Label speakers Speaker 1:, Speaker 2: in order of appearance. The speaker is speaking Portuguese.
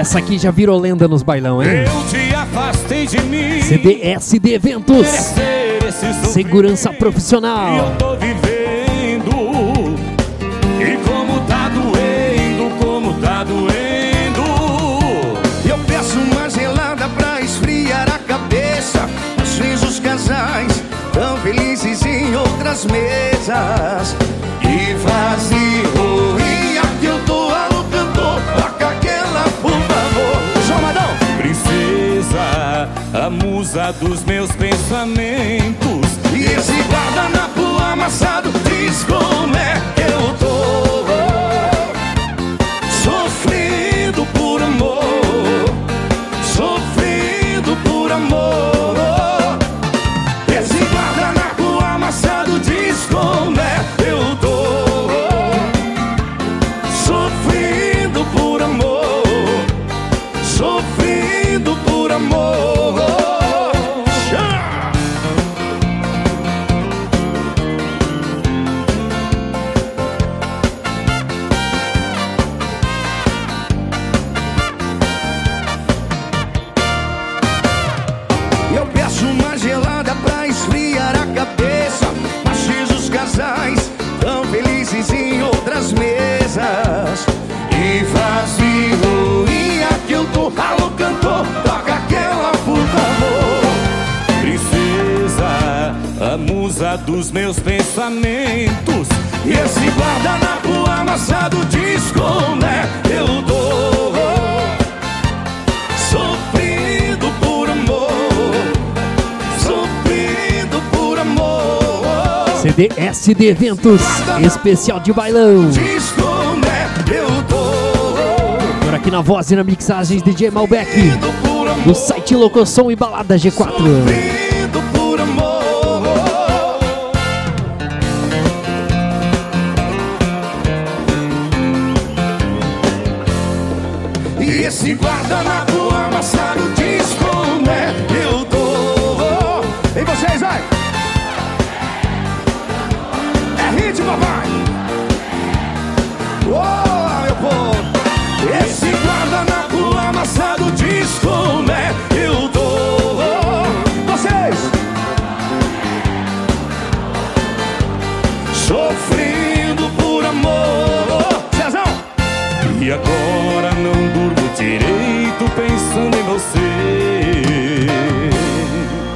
Speaker 1: Essa aqui já virou lenda nos bailão, hein?
Speaker 2: Eu te afastei de mim.
Speaker 1: CDSD Eventos. Segurança profissional.
Speaker 2: E eu tô vivendo. E como tá doendo.
Speaker 3: Eu peço uma gelada pra esfriar a cabeça. Às vezes os casais tão felizes em outras mesas. E vazio, e aqui eu tô alô cantor. Toca aquela, por favor. João Madão.
Speaker 2: Princesa, a musa dos meus pensamentos.
Speaker 3: E esse guardanapo amassado diz como é que eu tô. Sofrendo por amor. Sofrendo por amor. Esse guardanapo amassado diz como é que eu tô. Sofrendo por amor. Sofrendo por amor. Eu peço uma gelada pra esfriar a cabeça. Mas os casais tão felizes em outras mesas. E vazio, e aqui eu tô. Alô cantor, toca aquela, por favor.
Speaker 2: Princesa, a musa dos meus pensamentos.
Speaker 3: E esse guardanapo amassado diz como é que eu tô. Sofrendo por amor. Sofrendo por amor.
Speaker 1: CDSD Eventos. Especial de bailão.
Speaker 3: Diz como é que eu tô.
Speaker 1: Por aqui na voz e na mixagem DJ Malbec.
Speaker 3: Por amor.
Speaker 1: Do site Locosom e Balada G4.
Speaker 3: Sofrendo por amor. E esse guardanapo amassado diz como é que eu tô. E vocês, vai! É hit, papai!